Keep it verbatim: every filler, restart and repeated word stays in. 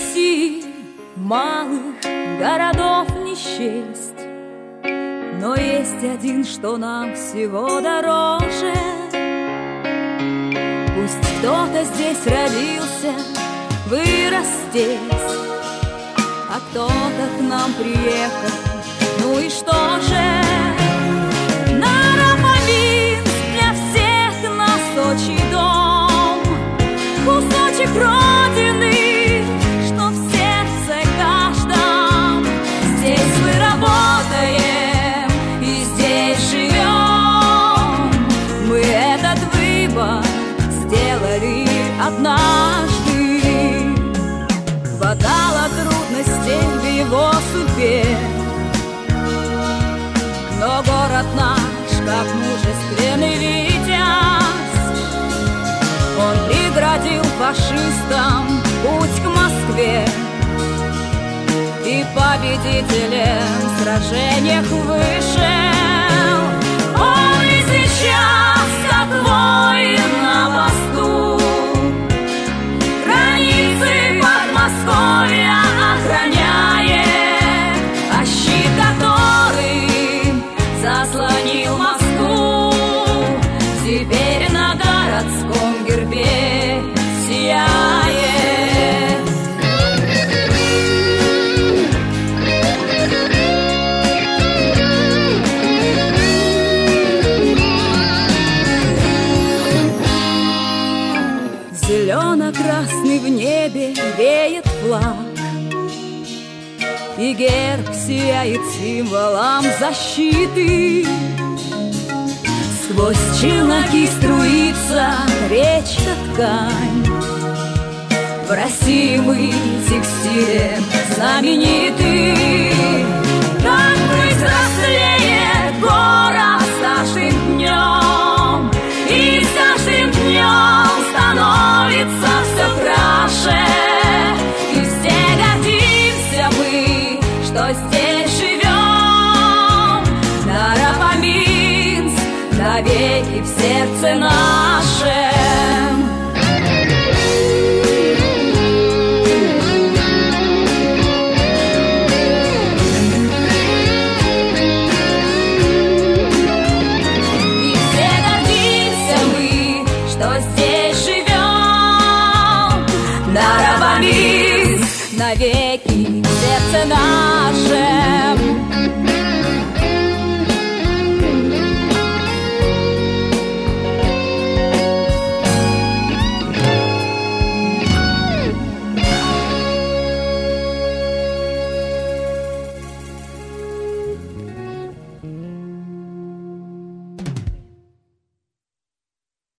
Руси малых городов не счесть, но есть один, что нам всего дороже. Пусть кто-то здесь родился, вырос здесь, а кто-то к нам приехал, ну и что же? Наро-Фоминск для всех нас отчий дом, кусочек родины, что в сердце каждом. Здесь мы работаем и здесь живем. Мы этот выбор сделали однажды. Хватало трудностей в его судьбе, но город наш, как мужественный витязь, он преградил фашистам путь к Москве и победителем в сражениях вышел. Он и сейчас, как воин на посту, границы Подмосковья охраняет, а щит, который заслонил Москву, теперь на городском гербе сияет. Зелено-красный в небе веет флаг, и герб сияет символом защиты. Сквозь челноки струится речка ткань, в России мы текстилем знамениты. Как взрослеет город с каждым днем, и с каждым днем становится все краше. И все гордимся мы, что здесь живем. Наро-Фоминск навеки в сердце нашем. И все гордимся мы, что здесь живем. Наро-Фоминск навеки в сердце нашем.